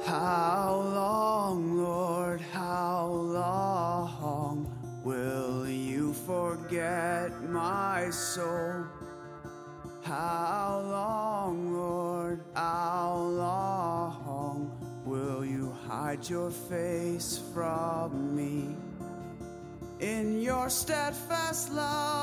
How long, Lord, how long will you forget my soul? How long, Lord, how long will you hide your face from me? In your steadfast love